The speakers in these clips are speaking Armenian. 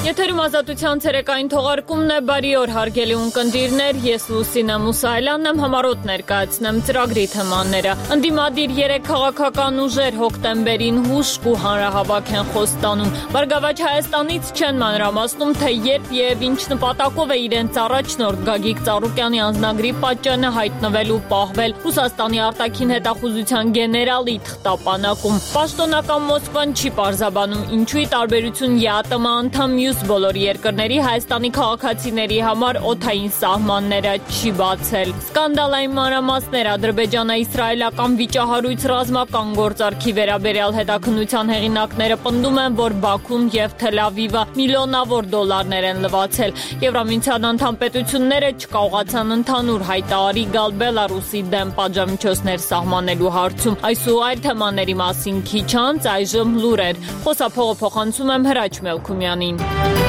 Եթերում ազատության ցերեկային թողարկումն է, բարի օր հարգելի ունկնդիրներ, ես Լուսինե Մուսայելյանն եմ, համառոտ ներկայացնեմ ծրագրի թեմաները։ Ընդդիմադիր 3 քաղաքական ուժեր հոկտեմբերին հուշկ ու հանրահավաք են խոստանում։ Բարգավաճ Հայաստանից չեն մանրամասնում, թե երբ եւ ինչ նպատակով է իրենց առաջնորդ Գագիկ Ծառուկյանի անձնագրի պատճենը հայտնվել ու պահվել Ռուսաստանի արտաքին հետախուզության գեներալի թղթապանակում։ Պաշտոնական Մոսկվան չի պարզաբանում, ինչու ի տարբերություն ԵԱՏՄ անդամ մյուս բոլոր երկրների Հայաստանի քաղաքացիների համար օդային սահմանները չի բացել։ Սկանդալային մանրամասներ ադրբեջանա-իսրայելական վիճահարույց ռազմական գործարքի վերաբերյալ հետաքննության հեղինակները պնդում են, որ Բաքուն եւ Թել Ավիվը միլիոնավոր դոլարներ են լվացել։ Եվրամիության անդամ պետությունները չկարողացան ընդհանուր հայտարարի գալ Բելարուսի դեմ պատժամիջոցներ սահմանելու հարցում։ Այս ու այլ թեմաների մասին քիչ անց այժմ լուրեր։ Խոսափողը փոխանցում եմ Հրաչ Մելքումյանին։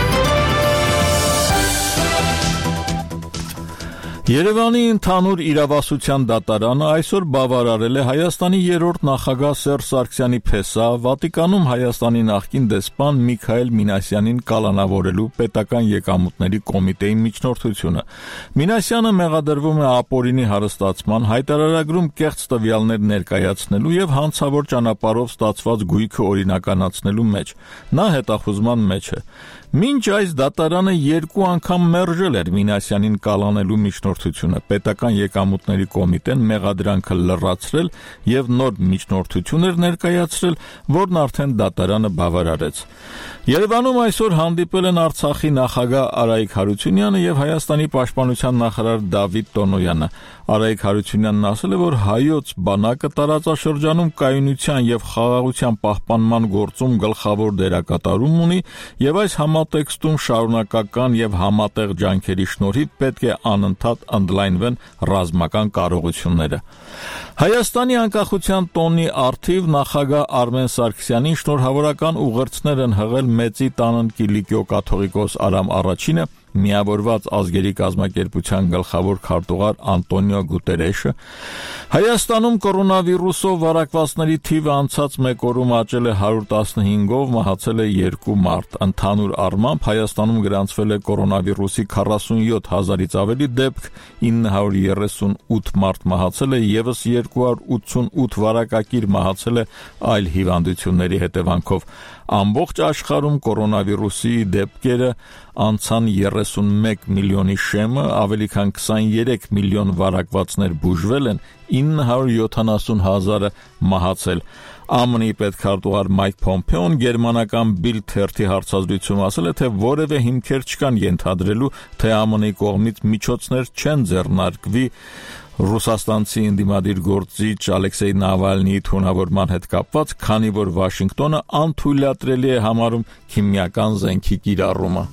Երևանի ընդհանուր իրավասության դատարանը այսօր բավարարել է Հայաստանի երրորդ նախագահ Սերժ Սարգսյանի փեսա Վատիկանում Հայաստանի նախկին դեսպան Միքայել Մինասյանին կալանավորելու պետական եկամուտների կոմիտեի միջնորդությունը։ Մինասյանը մեղադրվում է ապօրինի հարստացման, հայտարարագրում կեղծ տվյալներ ներկայացնելու եւ հանցավոր ճանապարհով ստացված գույքը օրինականացնելու մեջ։ Նա հետախուզման մեջ է։ Մինչ այս դատարանը 2 անգամ մերժել էր Մինասյանին կալանելու միջնորդությունը, պետական եկամուտների կոմիտեն մեղադրանքը լրացրել եւ նոր միջնորդություն էր ներկայացրել, որն արդեն դատարանը բավարարեց։ Երևանում այսօր հանդիպել են Արցախի նախագահ Արայիկ Հարությունյանը եւ Հայաստանի պաշտպանության նախարար Դավիթ Տոնոյանը։ Արայիկ Հարությունյանն ասել է, որ հայոց բանակը տարածաշրջանում կայունության եւ խաղաղության պահպանման գործում գլխավոր դերակատարում ունի եւ այս համատեքստում շարունակական եւ համատեղ ջանքերի շնորհիվ պետք է անընդհատ ընդլայնվեն ռազմական կարողությունները։ Հայաստանի անկախության տոնի առթիվ նախագահ Արմեն Սարգսյանին շնորհավորական ուղերձներ են հղել Մեծի տանն Կիլիկիո կաթողիկոս Արամ Առաջինը, Միավորված ազգերի կազմակերպության գլխավոր քարտուղար Անտոնիո Գուտերեշը։ Հայաստանում կորոնավիրուսով վարակվածների թիվը անցած մեկ օրում աճել է 115-ով, մահացել է 2 մարդ։ Ընդհանուր առմամբ Հայաստանում գրանցվել է կորոնավիրուսի 47,000-ից ավելի դեպք, 938 մարդ մահացել է, եւս 288 վարակակիր մահացել է այլ հիվանդությունների հետևանքով։ Ամբողջ աշխարհում կորոնավիրուսի դեպքերը անցան 31 միլիոնի շեմը, ավելի քան 23 միլիոն վարակվածներ բուժվել են, 970,000-ը մահացել։ ԱՄՆ-ի պետքարտուղար Մայք Փոմփեոն գերմանական Bild թերթի հարցազրույցում ասել է, թե որևէ հիմքեր չկան ենթադրելու, թե ԱՄՆ-ի կողմից միջոցներ չեն ձեռնարկվի ռուսաստանցի ընդդիմադիր գործիչ Ալեքսեյ Նավալնիի թունավորման հետ կապված, քանի որ Վաշինգտոնը անթույլատրելի է համարում քիմիական զենքի կիրառումը։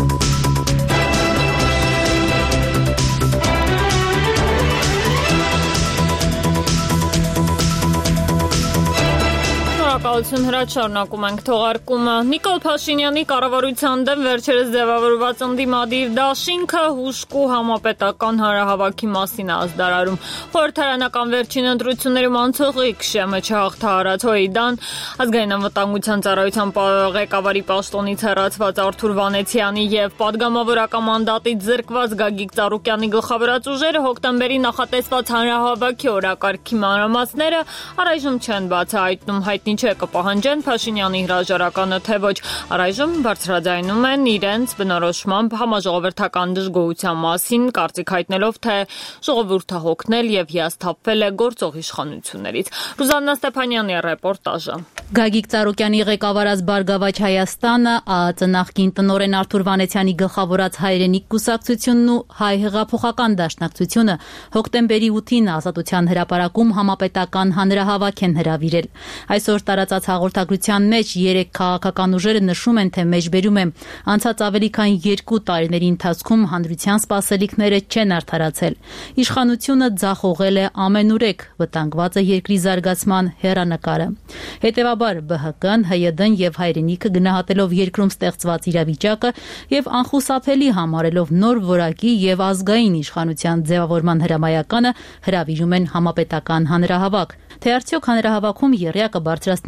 Շնորհակալություն Հրաչ, շարունակում ենք թողարկումը։ Նիկոլ Փաշինյանի կառավարության դեմ վերջերս ձևավորված ընդդիմադիր դաշինքը հուշկ ու համապետական հանրահավաքի մասին է ազդարարում։ Խորհրդարանական վերջին ընտրություններում անցողիկ շեմը չհաղթահարած ՀՅԴ-ն, ազգային անվտանգության ծառայության ղեկավարի պաշտոնից հեռացված Արթուր Վանեցյանի եւ падգամավորական մանդատից զրկված Գագիկ Ծառուկյանի գլխավորած ուժերը հոկտեմբերի նախատեսված հանրահավաքի օրակարգի մանրամասները առայժմ չեն բացահայտում, հայտնի չէ կպահանջեն Փաշինյանի հրաժարականը, թե ոչ։ Առայժմ բարձրաձայնում են իրենց բնորոշմամբ համաժողովրդական դժգոհության մասին, կարծիք հայտնելով, թե ժողովուրդը հոգնել եւ հիասթափվել է գործող իշխանություններից։ Ռուզաննա Ստեփանյանի ռեպորտաժը։ Գագիկ Ծառուկյանի ղեկավարած Բարգավաճ Հայաստանը, ԱԱԾ նախկին տնօրեն Արթուր Վանեցյանի գլխավորած Հայրենիք կուսակցությունն ու Հայ հեղափոխական դաշնակցությունը հոկտեմբերի 8-ին Ազատության հրապարակում համապետական հանրահավաք են հրավիրել։ Այսօր տարածած հաղորդագրության մեջ 3 քաղաքական ուժերը նշում են, թե մեջբերում է անցած ավելի քան 2 տարիների ընթացքում հանրության սպասելիքները չեն արդարացել։ Իշխանությունը ձախողել է ամենուրեք, վտանգված է երկրի զարգացման հեռանկարը։ Հետևաբար ԲՀԿ-ն, ՀՅԴ-ն եւ Հայրենիքը գնահատելով երկրում ստեղծված իրավիճակը եւ անխուսափելի համարելով նոր որակի եւ ազգային իշխանության ձևավորման հրամայականը հրավիրում են համապետական հանրահավաք։ Թե արդյոք հանրահավաքում եռյակը բարձրացնել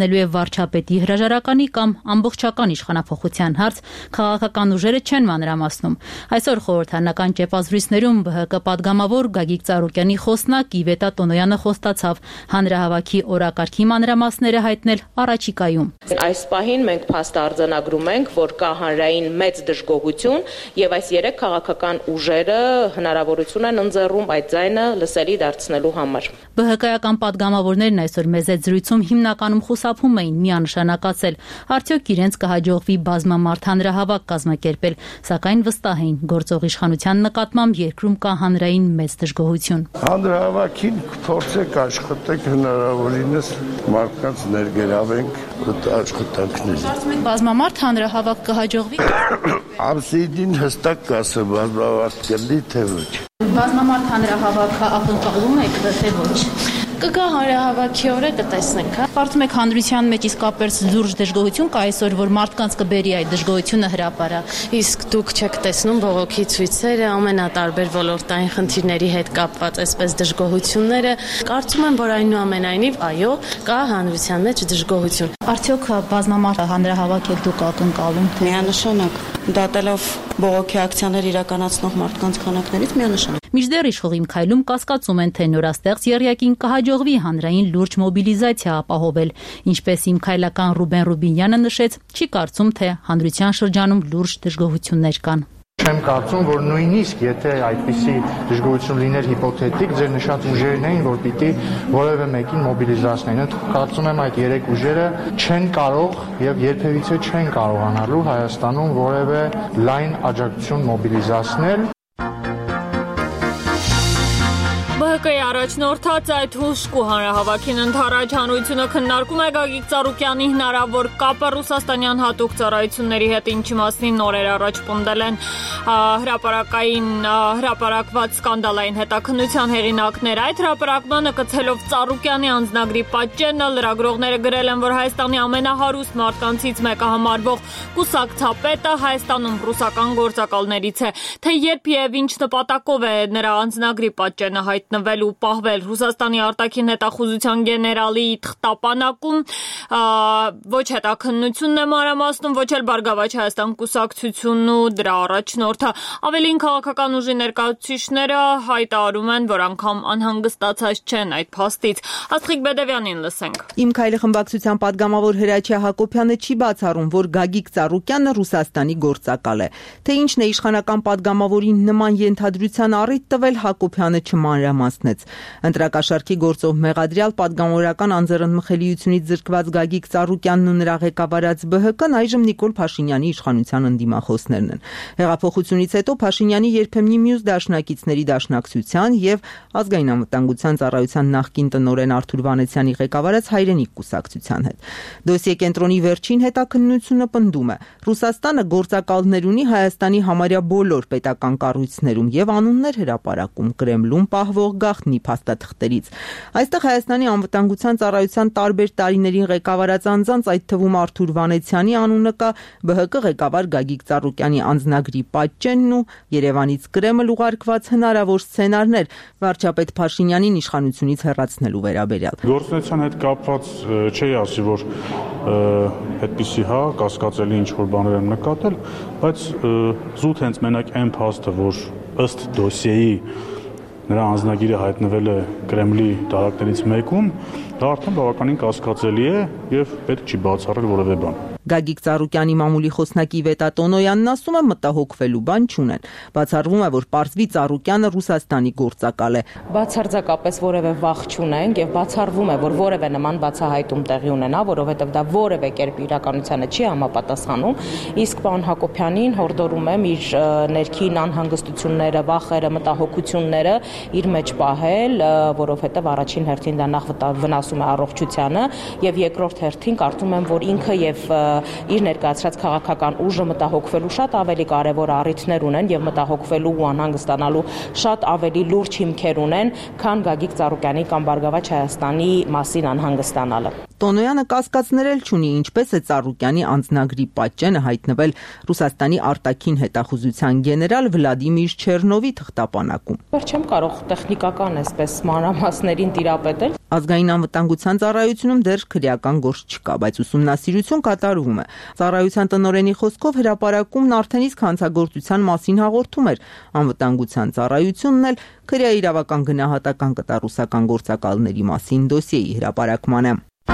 լինելու է վարչապետի հրաժարականի կամ ամբողջական իշխանափոխության հարց, քաղաքական ուժերը չեն մանրամասնում։ Այսօր խորհրդարանական ճեպազրույցներում ԲՀԿ պատգամավոր Գագիկ Ծառուկյանի խոսնակ Իվետա Տոնոյանը խոստացավ հանրահավաքի օրակարգի մանրամասները հայտնել առաջիկայում։ Այս պահին մենք փաստ արձանագրում ենք, որ կա հանրային մեծ դժգոհություն եւ այս երեք քաղաքական ուժերը հնարավորություն են ընձեռում այդ ձայնը լսելի դարձնելու համար։ ԲՀԿ-ական պատգամավորներն այսօր մեծ զրույցում հիմնականում խուսափում էին միանշանակացել, արդյոք իրենց կհաջողվի բազմամարդ հանրահավաք կազմակերպել, սակայն վստահ էին գործող իշխանության նկատմամբ երկրում կա հանրային մեծ դժգոհություն։ Հանրահավաքին փորձեք աշխատեք հնարավորինս մարդկանց ներգրավենք աշխատանքներին։ Բազմամարդ հանրահավաք կհաջողվի։ Ամսիդին հստակ կասեմ բազմամարդ կլինի թե ոչ։ Բազմամարդ հանրահավաքը ակնկալում եք թե ոչ։ Կգա հանրահավաքի օրը կտեսնենք, հա։ Կարծում եք հանրության մեջ իսկապես լուրջ դժգոհություն կա այսօր, որ մարդկանց կբերի այդ դժգոհությունը հրապարակ։ Իսկ դուք չեք տեսնում բողոքի ցույցերը, ամենատարբեր ոլորտային խնդիրների հետ կապված այսպես դժգոհությունները։ Կարծում եմ, որ այնուամենայնիվ, այո, կա հանրության մեջ դժգոհություն։ Արդյոք բազմամարդ հանրահավաք եք դուք ակնկալում, թե Միանշանակ դատելով բողոքի ակցիաներ իրականացնող մարդկանց քանակներից միանշանակ։ Մինչդեռ իշխողին քայլում կասկածում են, թե նորաստեղծ եռյակին կհաջողվի հանրային լուրջ մոբիլիզացիա ապահովել, ինչպես իմ քայլական Ռուբեն Ռուբինյանը նշեց, չի կարծում, թե հանրության շրջանում լուրջ դժգոհություններ կան։ Չեմ կարծում, որ նույնիսկ եթե այդպիսի դժգոհություն լիներ հիպոթետիկ, ձեր նշած ուժերն էին, որ պիտի որևէ մեկին մոբիլիզացնեն։ Կարծում եմ այդ երեք ուժերը չեն կարող եւ երբևիցե չեն կարողանալու Հայաստանում որևէ լայն աջակցություն մոբիլիզացնել։ ԲՀԿ-ի առաջնորդած այդ հուժկու հանրահավաքին ընդառաջ հանրությունը քննարկում է Գագիկ Ծառուկյանի հնարավոր կապը ռուսաստանյան հատուկ ծառայությունների հետ, ինչի մասին նորեր առաջ պնդել են հրապարակված սկանդալային հետաքննության հեղինակները։ Այդ հրապարակմանը կցելով Ծառուկյանի անձնագրի պատճենը լրագրողները գրել են, որ Հայաստանի ամենահարուստ մարդկանցից մեկը համարվող կուսակցապետը Հայաստանում ռուսական գործակալներից է, թե երբ եւ ինչ նպատակով է նրա անձնագրի պատճենը հայտնվել ու պահվել Ռուսաստանի արտաքին հետախուզության գեներալի թղթապանակում, ոչ հետաքննությունն է մանրամասնում, ոչ էլ Բարգավաճ Հայաստան կուսակցությունն ու դրա առաջնորդը։ Ավելին քաղաքական ուժի ներկայացուցիչները հայտարարում են, որ անգամ անհանգստացած չեն այդ փաստից։ Աստղիկ Բեդևյանին լսենք։ Իմ քայլի խմբակցության պատգամավոր Հրաչյա Հակոբյանը չի բացառում, որ Գագիկ Ծառուկյանը Ռուսաստանի գործակալ է։ Թե ինչն է իշխանական պատգամավորին նման ենթադրության առիթ տվել, Հակոբյանը չմանրամասնեց։ Ընտրակաշառքի գործով մեղադրյալ պատգամավորական անձեռնմխելիությունից զրկված Գագիկ Ծառուկյանն ու նրա ղեկավարած ԲՀԿ-ն այժմ Նիկոլ Փաշինյանի իշխանության ընդդիմախոսներն են։ Հեղափոխությունից հետո Փաշինյանի երբեմնի մյուս դաշնակիցների դաշնակցության եւ ազգային անվտանգության ծառայության նախկին տնօրեն Արթուր Վանեցյանի ղեկավարած Հայրենիք կուսակցության հետ։ Դոսիե կենտրոնի վերջին հետաքննությունը պնդում է. Ռուսաստանը գործակալներ ունի Հայաստանի համարյա բոլոր պետական կառույցներում եւ անուններ հրապարակում Կրեմլում պահվող գաղտնի փաստաթղթերից։ Այստեղ Հայաստանի անվտանգության ծառայության տարբեր տարիներին ղեկավարած անձանց, այդ թվում Արթուր Վանեցյանի անունը կա, ԲՀԿ ղեկավար Գագիկ Ծառուկյանի անձնագրի պատճենն ու Երևանից Կրեմլ ուղարկված հնարավոր սցենարներ վարչապետ Փաշինյանին իշխանությունից հեռացնելու վերաբերյալ։ Գործունեության հետ կապված չի ասի, որ այդպիսի կասկածելի ինչ-որ բաներ եմ նկատել, բայց զուտ հենց մենակ այն փաստը, որ ըստ դոսիեի նրա անձնագիրը հայտնվել է Կրեմլի տարածքներից մեկում, դա արդեն բավականին կասկածելի է եւ պետք չի բացառել որևէ բան։ Գագիկ Ծառուկյանի մամուլի խոսնակի Վետա Տոնոյանն ասում է, մտահոգվելու բան չունեն։ Բացառվում է, որ պարզվի Ծառուկյանը Ռուսաստանի գործակալ է։ Բացարձակապես որևէ վախ չունենք եւ բացառվում է, որ որևէ նման բացահայտում տեղի ունենա, որովհետեւ դա որևէ կերպ իրականությանը չի համապատասխանում, իսկ պարոն Հակոբյանին հորդորում եմ իր ներքին անհանգստությունները, վախերը, մտահոգությունները իր մեջ պահել, որովհետեւ առաջին հերթին դա նախ վնասում է առողջությանը եւ երկրորդ հերթին կարծում եմ, որ ինքը եւ իր ներկայացրած քաղաքական ուժը մտահոգվելու շատ ավելի կարևոր առիթներ ունեն եւ մտահոգվելու ու անհանգստանալու շատ ավելի լուրջ հիմքեր ունեն, քան Գագիկ Ծառուկյանի կամ Բարգավաճ Հայաստանի մասին անհանգստանալը։ Տոնոյանը կասկածներ էլ չունի, ինչպես է Ծառուկյանի անձնագրի պատճենը հայտնվել Ռուսաստանի արտաքին հետախուզության գեներալ Վլադիմիր Չեռնովի թղթապանակում։ Չեմ կարող տեխնիկական այսպես մանրամասներին տիրապետել։ Ազգային անվտանգության ծառայությունում դեռ քրեական գործ չկա, բայց ուսումնասիրություն կատարվում է։ Ծառայության տնօրենի խոսքով հրապարակումն արդեն իսկ հանցագործության մասին հաղորդում էր։ Անվտանգության ծառայությունն էլ քրեա իրավական գնահատական կտա ռուսական գործակալների մասին դոսիեի հրապարակմանը։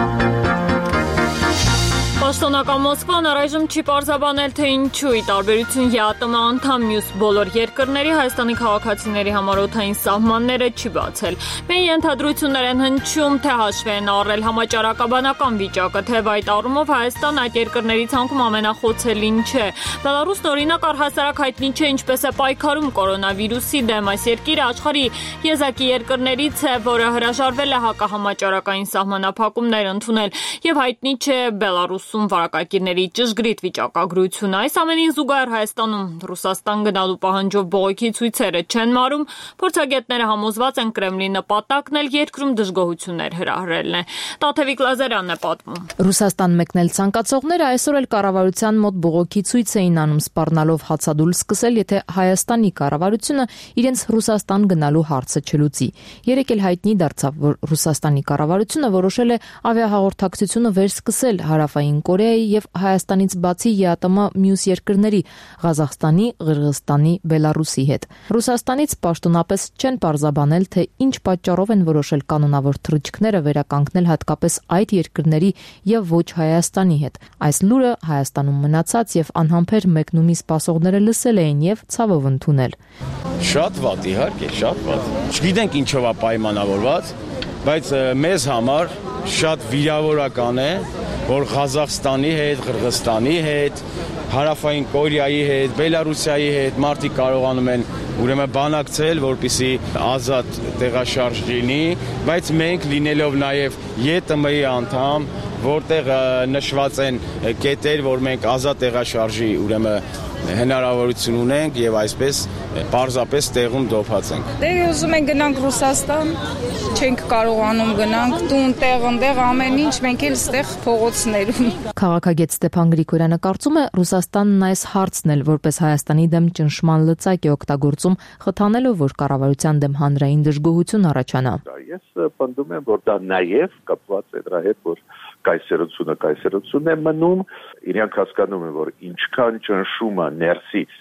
Պաշտոնական Մոսկվան առայժմ չի պարզաբանել, թե ինչու ի տարբերություն ԵԱՏՄ անդամ մյուս բոլոր երկրների Հայաստանի քաղաքացիների համար օդային սահմանները չի բացել։ Մեր ենթադրություններ են հնչում, թե հաշվի են առել համաճարակաբանական վիճակը, թե այդ առումով Հայաստան այդ երկրների ցանկում ամենախոցելին չէ։ Բելարուսն օրինակ առհասարակ հայտնի չէ ինչպես է պայքարում կորոնավիրուսի դեմ։ Այս երկիրը աշխարհի եզակի երկրներից է, որը հրաժարվել է հակահամաճարակային սահմանափակումներ ընդունել, եւ հայտնի չէ Բելարուսում վարակագիրների ճշգրիտ վիճակագրությունը։ Այս ամենին զուգահեռ Հայաստանում Ռուսաստան գնալու պահանջով բողոքի ցույցերը չեն մարում, փորձագետները համոզված են Կրեմլի նպատակն էլ երկրում դժգոհություններ հրահրելն է։ Տաթևիկ Լազարյանն է պատմում։ Ռուսաստան մեկնել ցանկացողները այսօր էլ կառավարության մոտ բողոքի ցույց էին անում, սպառնալով հացադուլ սկսել, եթե Հայաստանի կառավարությունը իրենց Ռուսաստան գնալու հարցը չլուծի։ Երեկ էլ հայտնի դարձավ, որ Ռուսաստանի կառավարությունը որոշել է ավիահաղորդակցությունը վերսկսել Հարավային Կորեայի եւ Հայաստանից բացի ԵԱՏՄ մյուս երկրների Ղազախստանի, Ղրղызստանի, Բելարուսի հետ։ Ռուսաստանից պաշտոնապես չեն պարզաբանել, թե ինչ պատճառով են որոշել կանոնավոր թռիչքները վերականգնել հատկապես այդ երկրների եւ ոչ Հայաստանի հետ։ Այս լուրը Հայաստանում մնացած եւ անհամբեր մեկնումի սպասողները լսել էին եւ ցավով ընդունել։ Շատ վատ, իհարկե, շատ վատ։ Չգիտենք ինչով է պայմանավորված, բայց մեզ համար շատ վիրավորական է, որ Ղազախստանի հետ, Ղրղызստանի հետ, Հարավային Կորեայի հետ, Բելարուսիայի հետ մարդիկ կարողանում են ուրեմն բանակցել, որպեսզի ազատ տեղաշարժ լինի, բայց մենք լինելով նաև ԵՏՄ-ի անդամ, որտեղ նշված են կետեր, որ մենք ազատ տեղաշարժի ուրեմն հնարավորություն ունենք եւ այսպես պարզապես տեղում դոփած ենք։ Դե ուզում ենք գնանք Ռուսաստան, չենք կարողանում գնանք տուն, տեղ, ընդեղ ամեն ինչ, մենք էլ ստեղ փողոցներում։ Քաղաքագետ Ստեփան Գրիգորյանը կարծում է Ռուսաստանն այս հարցն էլ որպես Հայաստանի դեմ ճնշման լծակ է օգտագործում, խթանելով, որ կառավարության դեմ հանրային դժգոհություն առաջանա։ Ես պնդում եմ, որ դա նաև կապված է դրա հետ, որ կայսերությունը է մնում, իրենք հասկանում են, որ ինչքան ճնշումը ներսից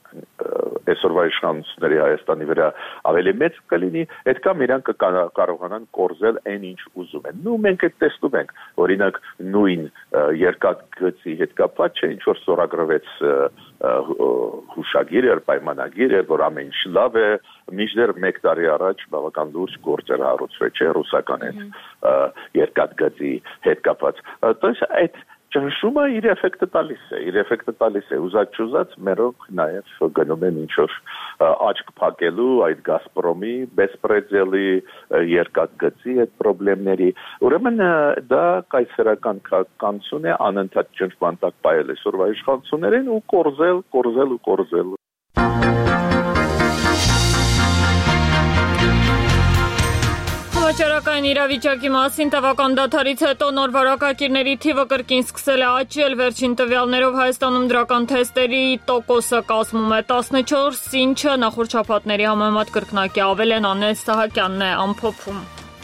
այսօրվա իշխանությունների Հայաստանի վրա ավելի մեծ կլինի, այդքան իրանք կարողանան կորզել այն ինչ ուզում են։ Նու մենք այդ տեսնում ենք, օրինակ նույն երկաթգծի հետ կապված չէ, ինչ որ ստորագրվեց հուշագիր էր, պայմանագիր էր, որ ամեն ինչ լավ է, մինչդեռ 1 տարի առաջ բավական լուրջ գործ էր հարուցվել, չէ, ռուսական երկաթգծի հետ կապված։ Այդ ճնշումը իր էֆեկտը տալիս է, ուզած մերոնք նաև գնում են ինչ-որ աչք փակելու այդ Գազպրոմի բեսպրեդելի երկաթգծի այդ խնդիրների, ուրեմն դա կայսերական քաղաքականություն է, անընդհատ ճնշման տակ պահել այսօրվա իշխանություններին ու կորզել։ Համաճարակային իրավիճակի մասին տևական դադարից հետո նոր վարակագիրների թիվը կրկին սկսել է աճել, վերջին տվյալներով Հայաստանում դրական թեստերի տոկոսը կազմում է 14, ինչը նախորդ շաբաթների համեմատ կրկնակի ավել են, Անել Սահակյանն է ամփոփում։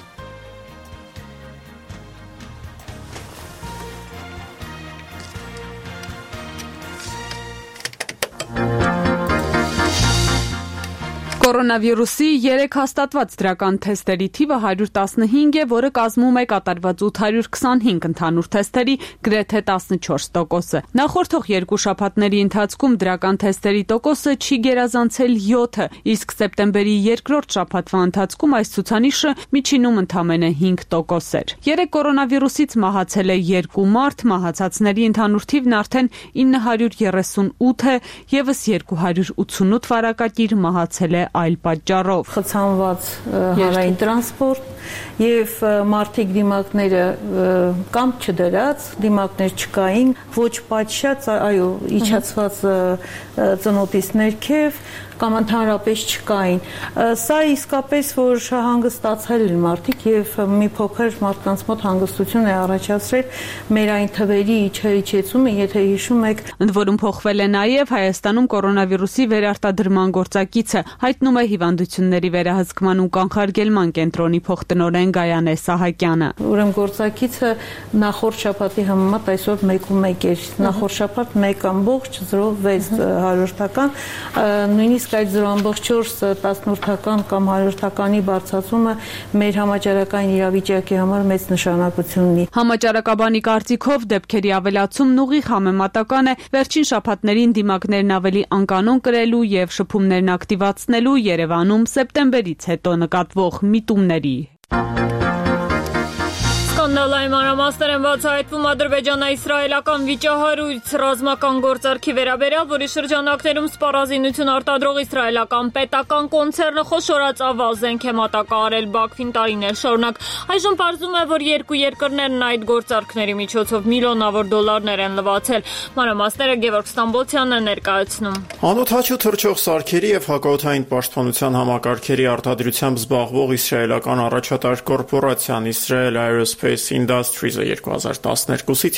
Կորոնավիրուսի 3 հաստատված դրական թեստերի թիվը 115 է, որը կազմում է կատարված 825 ընդհանուր թեստերի գրեթե 14%-ը։ Նախորդող 2 շաբաթների ընթացքում դրական թեստերի տոկոսը չի գերազանցել 7-ը, իսկ սեպտեմբերի 2-րդ շաբաթվա ընթացքում այս ցուցանիշը միջինում ընդամենը 5% էր։ 3 կորոնավիրուսից մահացել է 2 մարդ, մահացածների ընդհանուր թիվն արդեն 938 է, եւս 288 վարակագիր մահացել է այլ պատճառով։ Խցանված հանրային տրանսպորտ եւ մարդիկ դիմակները կամ չդրած, դիմակներ չկային, ոչ պատշաճ, այո, իջացված ծնոտից ներքև կամ ընդհանրապես չկային։ Սա իսկապես որ հանգստացել են մարդիկ, եւ մի փոքր մարդկանց մոտ հանգստություն է առաջացրել մեր այն թվերի իջեցումը, եթե հիշում եք։ Ընդ որում փոխվել է նաեւ Հայաստանում կորոնավիրուսի վերարտադրման գործակիցը, հայտնում է հիվանդությունների վերահսկման ու կանխարգելման կենտրոնի փոխտնօրեն Գայանե Սահակյանը։ Ուրեմն գործակիցը նախորդ շաբաթի համեմատ այսօր 1.1 էր, նախորդ շաբաթ 1.06 նույնիսկ այդ 0.4 տասնորդական կամ 100-թականի բարձրացումը մեր համաճարակային իրավիճակի համար մեծ նշանակություն ունի։ Համաճարակաբանի կարծիքով դեպքերի ավելացումն ուղիղ համեմատական է վերջին շաբաթներին դիմակներն ավելի անկանոն կրելու եւ շփումներն ակտիվացնելու Երևանում սեպտեմբերից հետո նկատվող միտումների։ Սկանդալային մանրամասներ են բացահայտվում ադրբեջանա-իսրայելական վիճահարույց ռազմական գործարքի վերաբերյալ, որի շրջանակներում սպառազինություն արտադրող իսրայելական պետական կոնցեռնը խոշորած ավազենք է մատակարարել Բաքվին տարիներ շարունակ։ Այժմ պարզվում է, որ երկու երկրներն այդ գործարքների միջոցով միլիոնավոր դոլարներ են լվացել։ Մանրամասները Գևորգ Ստամբոլցյանն է ներկայացնում։ Անօդաչու թռչող սարքերի եւ հակաօդային պաշտպանության համակարգերի արտադրությամբ զբաղվող իսրայելական առաջատար կորպորացիան Israel Aerospace Industries-ը 2012-ից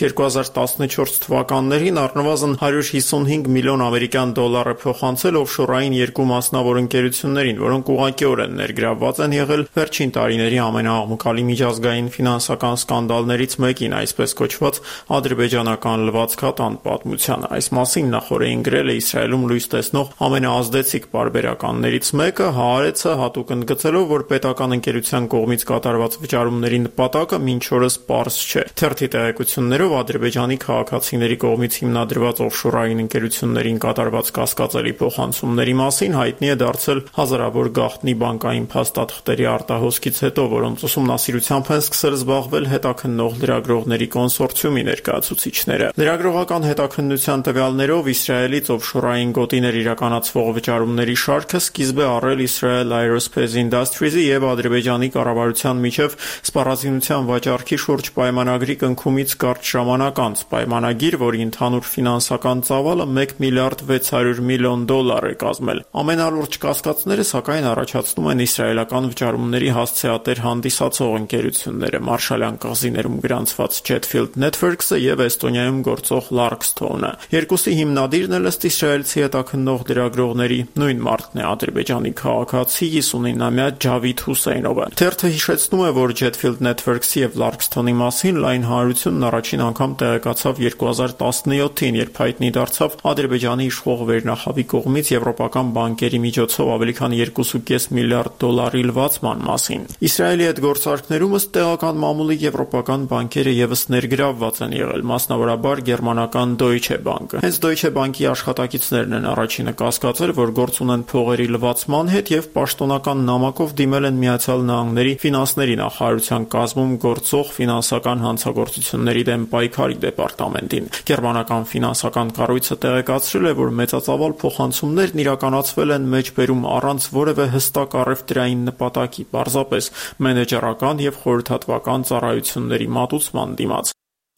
2014 թվականներին առնվազն 155 միլիոն ամերիկյան դոլար է փոխանցել օֆշորային երկու մասնավոր ընկերություններին, որոնք ուղղակիորեն ներգրավված են եղել վերջին տարիների ամենաաղմկալի միջազգային ֆինանսական սկանդալներից մեկին, այսպես կոչված ադրբեջանական լվացքատան պատմությանը։ Այս մասին նախորդին գրել է Իսրայելում լույս տեսնող ամենաազդեցիկ պարբերականներից մեկը, Հaaretz-ը, հատուկ ընդգծելով, որ պետական ընկերության կողմից կատարված վճարումների նպատակը մինչ օրս պարզ չէ։ Թերթի տեղեկություններով Ադրբեջանի քաղաքացիների կողմից հիմնադրված օֆշորային ընկերություններին կատարված կասկածելի փոխանցումների մասին հայտնի է դարձել հազարավոր գաղտնի բանկային փաստաթղթերի արտահոսքից հետո, որոնց ուսումնասիրությամբ են սկսել զբաղվել հետաքննող լրագրողների կոնսորցիումի ներկայացուցիչները։ Լրագրողական հետաքննության տվյալներով Իսրայելից օֆշորային գոտիներ իրականացվող վճարումների շարքը սկիզբ է առել Israel Aerospace Industries-ի եւ Ադրբեջանի կառավարության միջև սպառազինության վաճառքի շուրջ պայմանագրի կնքումից կարճ ժամանակ անց, պայմանագիր, որի ընդհանուր ֆինանսական ծավալը 1 միլիարդ 600 միլիոն դոլար է կազմել։ Ամենալուրջ կասկածները սակայն առաջացնում են իսրայելական վճարումների հասցեատեր հանդիսացող ընկերությունները՝ Մարշալյան կղզիներում գրանցված Jetfield Networks-ը եւ Էստոնիայում գործող Larkstone-ը։ Երկուսի հիմնադիրն էլ ըստ իսրայելցի հետաքննող լրագրողների նույն մարդն է, ադրբեջանի քաղաքացի 59-ամյա Ջավիդ Հուսեյնովը։ Թերթը հիշեցնում է, որ Jetfield Networks-ի եւ Larkstone-ի մասին լայն հանրությունն առաջին անգամ տեղեկացավ 2017-ին, երբ հայտնի դարձավ Ադրբեջանի իշխող վերնախավի կողմից եվրոպական բանկերի միջոցով ավելի քան 2.5 միլիարդ դոլարի լվացման մասին։ Իսրայելի այդ գործարքներում ըստ տեղական մամուլի եվրոպական բանկերը եւս ներգրավված են եղել, մասնավորաբար գերմանական Deutsche Bank-ը։ Հենց Deutsche Bank-ի աշխատակիցներն են առաջինը կասկածել, որ գործ ունեն փողերի լվացման հետ եւ պաշտոնական նամակով դիմել են Միացյալ Նահանգների ֆինանսների նախարարության կազմում գործող ֆինանսական հանցագործությունների դեմ պայքարի դեպարտամենտին։ Գերմանական ֆինանսական կառույցը տեղեկացրել է, որ մեծածավալ փոխանցումներն իրականացվել են մեջբերում առանց որևէ հստակ առևտրային նպատակի, պարզապես մենեջերական եւ խորհրդատվական ծառայությունների մատուցման դիմաց։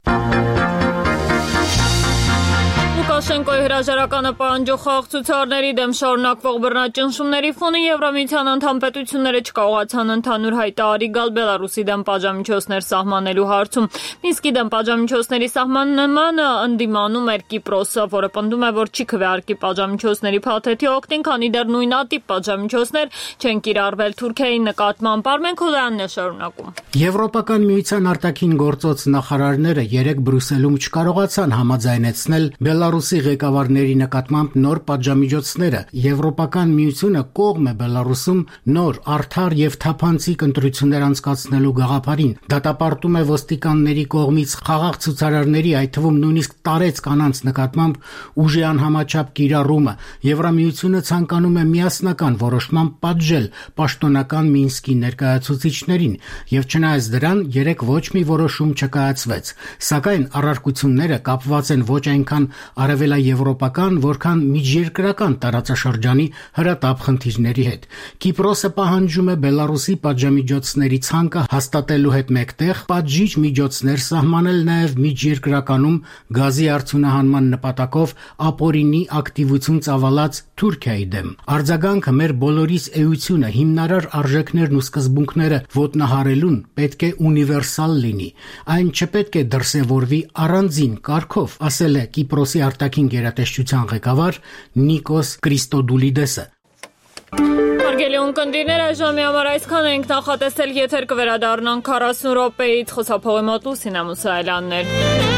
Լուկաշենկոյի հրաժարականը պահանջող խաղաղցուցարների դեմ շարունակվող բռնաճնշումների ֆոնին Եվրամիության անդամ պետությունները չկարողացան ընդհանուր հայտարարի գալ Բելարուսի դեմ պատժամիջոցներ սահմանելու հարցում։ Մինսկի դեմ պատժամիջոցների սահմանմանը ընդդիմանում էր Կիպրոսը, որը պնդում է, որ չի քվեարկի պատժամիջոցների փաթեթի օգտին, քանի դեռ նույնատիպ պատժամիջոցներ չեն կիրառվել Թուրքիայի նկատմամբ։ Արմեն Քոդայանն է շարունակում։ Եվրոպական միության արտաքին գործոց նախարարները երեկ Բրյուսելում չկարողացան համաձայնեցնել Բելարուսի ղեկավարների նկատմամբ նոր պատժամիջոցները։ Եվրոպական միությունը կողմ է Բելարուսում նոր արդար եւ թափանցիկ ընտրություններ անցկացնելու գաղափարին։ Դատապարտում է ոստիկանների կողմից խաղաղ ցուցարարների, այդ թվում նույնիսկ տարեց կանանց նկատմամբ ուժի անհամաչափ կիրառումը։ Եվրամիությունը ցանկանում է միասնական որոշմամբ պատժել պաշտոնական Մինսկի ներկայացուցիչներին եւ չնայած դրան երեք ոչ մի որոշում չկայացվեց։ Սակայն առարկությունները կապված են ոչ այնքան արևելաեվրոպական, որքան միջերկրական տարածաշրջանի հրատապ խնդիրների հետ։ Կիպրոսը պահանջում է Բելարուսի պատժամիջոցների ցանկը հաստատելու հետ մեկտեղ պատժիչ միջոցներ սահմանել նաև միջերկրականում գազի արդյունահանման նպատակով ապօրինի ակտիվություն ծավալած Թուրքիայի դեմ։ Արձագանքը մեր բոլորիս էությունը հիմնարար արժեքներն ու սկզբունքները ոտնահարելուն պետք է ունիվերսալ լինի։ Այն չպետք է դրսևորվի առանձին կարգով, ասել է Կիպրոսի արտաքին գերատեսչության ղեկավար Նիկոս Քրիստոդուլիդեսը։ Հարգելի ունկնդիրներ, այժմի համար այսքան ենք նախատեսել, եթեր կվերադառնանք 40 րոպեից, խոսափողի մոտ Լուսինա Մուսայելյանն էր։